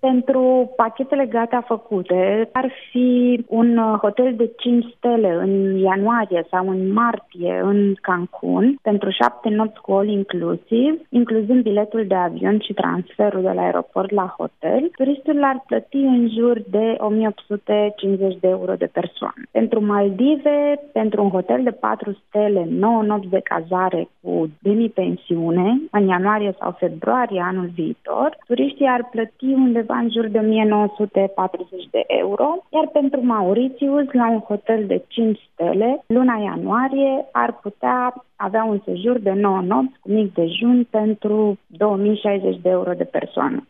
Pentru pachetele gata făcute, ar fi un hotel de 5 stele în ianuarie sau în martie în Cancun pentru 7 nopți cu all inclusiv, incluzând biletul de avion și transferul de la aeroport la hotel. Turistul ar plăti în jur de 1850 de euro de persoană. Pentru Maldive, pentru un hotel de 4 stele, 9 nopți de cazare cu demi-pensiune, în ianuarie sau februarie anul viitor, turiștii ar plăti undeva în jur de 1940 de euro, iar pentru Mauritius, la un hotel de 5 stele, luna ianuarie ar putea avea un sejur de 9 nopți cu mic dejun pentru 2060 de euro de persoană.